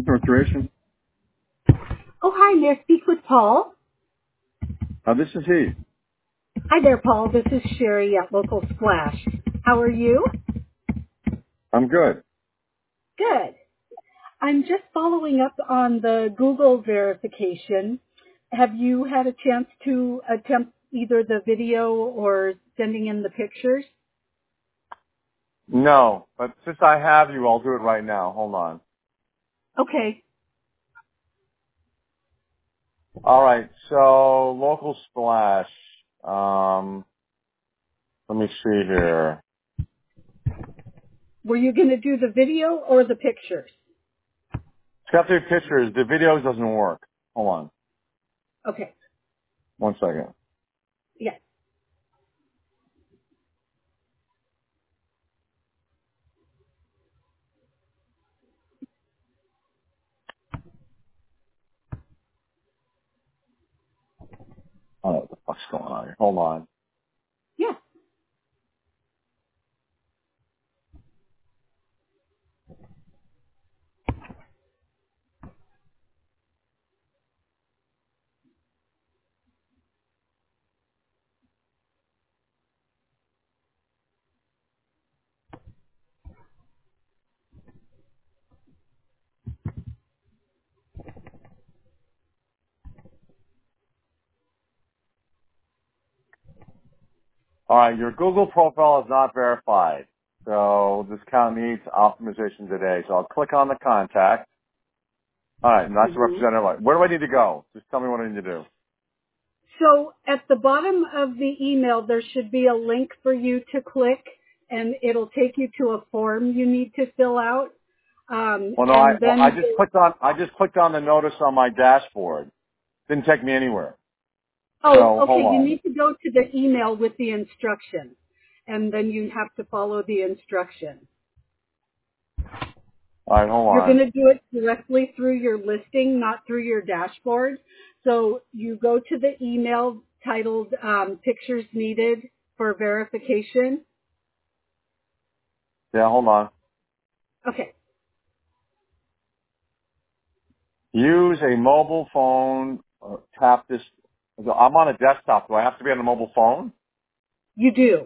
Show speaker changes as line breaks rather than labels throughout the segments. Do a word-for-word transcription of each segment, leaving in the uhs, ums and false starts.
Center Restoration.
Oh, hi. May I speak with Paul?
Uh, this is he.
Hi there, Paul. This is Sherry at Local Splash. How are you?
I'm good.
Good. I'm just following up on the Google verification. Have you had a chance to attempt either the video or sending in the pictures?
No, but since I have you, I'll do it right now. Hold on.
Okay.
All right. So Local Splash. Um, let me see here.
Were you going to do the video or the pictures?
It's got three pictures. The video doesn't work. Hold on.
Okay.
One second.
Yes.
Oh, what the fuck's going on here? Hold on.
Yes.
All right. Your Google profile is not verified. So this account needs optimization today. So I'll click on the contact. All right. And that's the
Mm-hmm.
representative. Where do I need to go? Just tell me what I need to do.
So at the bottom of the email, there should be a link for you to click, and it'll take you to a form you need to fill out. Um,
Well, no, I,
and
well, I
then,
just clicked on, I just clicked on the notice on my dashboard. Didn't take me anywhere.
oh,
So hold
okay, you
on.
need to go to the email with the instructions, and then you have to follow the instructions.
All right, hold
You're going
on.
to do it directly through your listing, not through your dashboard. So you go to the email titled um, Pictures Needed for Verification.
Yeah, hold on.
Okay,
Use a mobile phone. Uh, tap this. I'm on a desktop. Do I have to be on a mobile phone?
you do.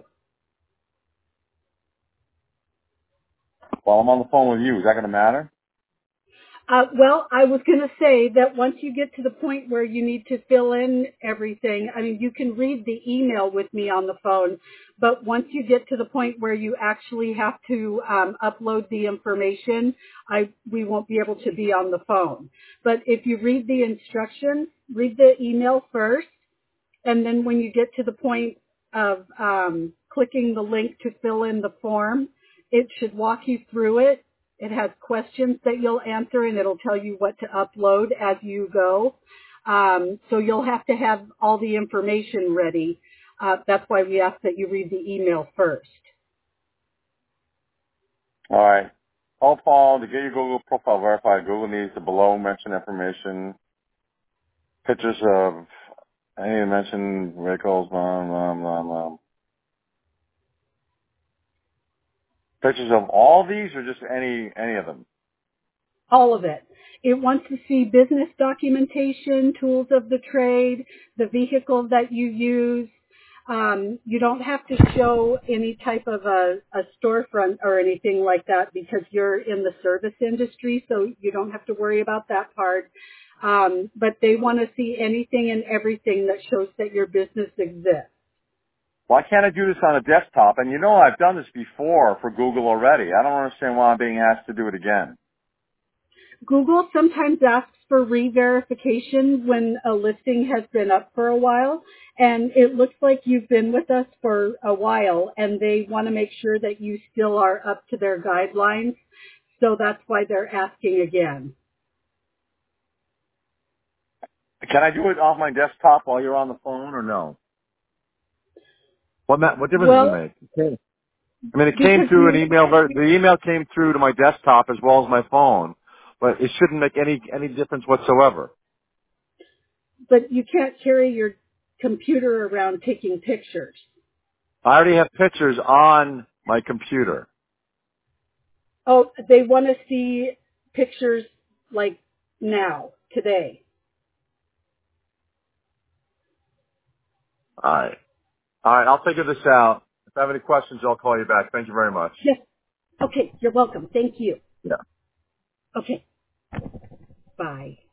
Well, I'm on the phone with you. Is that going to matter?
Uh, well, I was going to say that once you get to the point where you need to fill in everything, I mean, you can read the email with me on the phone, but once you get to the point where you actually have to um, upload the information, I we won't be able to be on the phone. But if you read the instructions, read the email first, and then when you get to the point of um, clicking the link to fill in the form, it should walk you through it. It has questions that you'll answer, and it'll tell you what to upload as you go. Um, so you'll have to have all the information ready. Uh, that's why we ask that you read the email first.
All right. All phone to get your Google profile verified. Google needs the below mentioned information. Pictures of any mentioned vehicles. Blah blah blah blah. Pictures of all these, or just any any of them?
All of it. It wants to see business documentation, tools of the trade, the vehicle that you use. Um, you don't have to show any type of a, a storefront or anything like that because you're in the service industry, so you don't have to worry about that part. Um, but they want to see anything and everything that shows that your business exists.
Why can't I do this on a desktop? And you know I've done this before for Google already. I don't understand why I'm being asked to do it again.
Google sometimes asks for re-verification when a listing has been up for a while, and it looks like you've been with us for a while, and they want to make sure that you still are up to their guidelines, so that's why they're asking again.
Can I do it off my desktop while you're on the phone, or no? What ma- what difference does it
Well,
make? Okay. I mean, it came
because
through an
you,
email. ver- The email came through to my desktop as well as my phone, but it shouldn't make any any difference whatsoever.
but you can't carry your computer around taking pictures.
I already have pictures on my computer.
Oh, they want to see pictures like now, today.
All right. All right. I'll figure this out. If I have any questions, I'll call you back. Thank you very much.
Yes. Okay. You're welcome. Thank you.
Yeah.
Okay. Bye.